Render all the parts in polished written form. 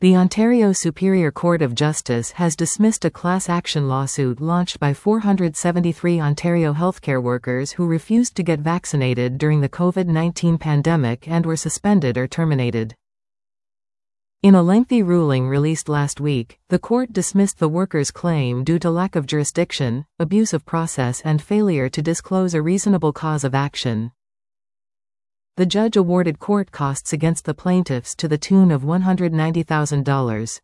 The Ontario Superior Court of Justice has dismissed a class action lawsuit launched by 473 Ontario healthcare workers who refused to get vaccinated during the COVID-19 pandemic and were suspended or terminated. In a lengthy ruling released last week, the court dismissed the workers' claim due to lack of jurisdiction, abuse of process, and failure to disclose a reasonable cause of action. The judge awarded court costs against the plaintiffs to the tune of $190,000.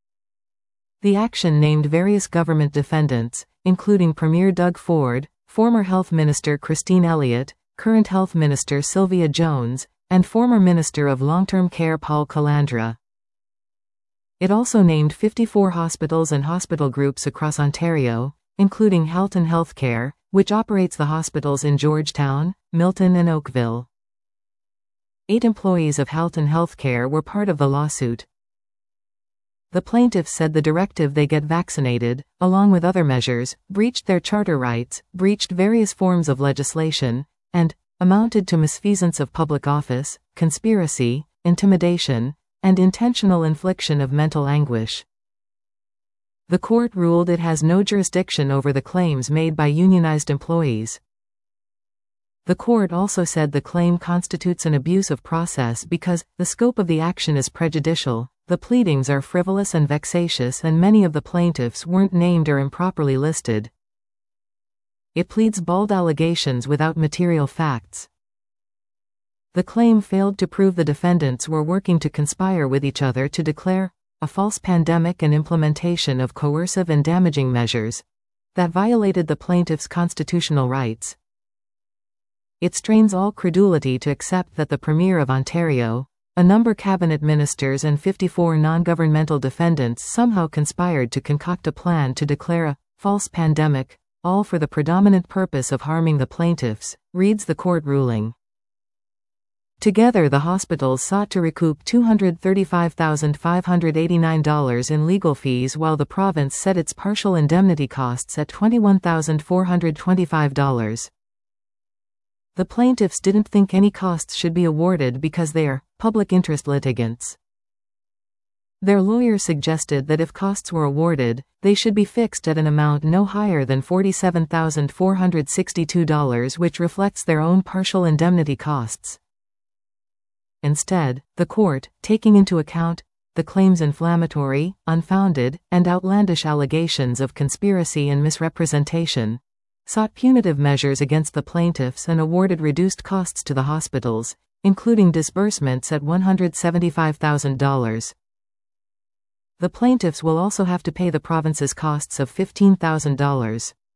The action named various government defendants, including Premier Doug Ford, former Health Minister Christine Elliott, current Health Minister Sylvia Jones, and former Minister of Long-Term Care Paul Calandra. It also named 54 hospitals and hospital groups across Ontario, including Halton Healthcare, which operates the hospitals in Georgetown, Milton and Oakville. 8 employees of Halton Healthcare were part of the lawsuit. The plaintiffs said the directive they get vaccinated, along with other measures, breached their charter rights, breached various forms of legislation, and amounted to misfeasance of public office, conspiracy, intimidation, and intentional infliction of mental anguish. The court ruled it has no jurisdiction over the claims made by unionized employees. The court also said the claim constitutes an abuse of process because the scope of the action is prejudicial, the pleadings are frivolous and vexatious, and many of the plaintiffs weren't named or improperly listed. It pleads bald allegations without material facts. The claim failed to prove the defendants were working to conspire with each other to declare a false pandemic and implementation of coercive and damaging measures that violated the plaintiffs' constitutional rights. It strains all credulity to accept that the Premier of Ontario, a number of cabinet ministers, and 54 non-governmental defendants somehow conspired to concoct a plan to declare a false pandemic, all for the predominant purpose of harming the plaintiffs, reads the court ruling. Together, the hospitals sought to recoup $235,589 in legal fees, while the province set its partial indemnity costs at $21,425. The plaintiffs didn't think any costs should be awarded because they are public interest litigants. Their lawyer suggested that if costs were awarded, they should be fixed at an amount no higher than $47,462, which reflects their own partial indemnity costs. Instead, the court, taking into account the claim's inflammatory, unfounded, and outlandish allegations of conspiracy and misrepresentation, sought punitive measures against the plaintiffs and awarded reduced costs to the hospitals, including disbursements at $175,000. The plaintiffs will also have to pay the province's costs of $15,000.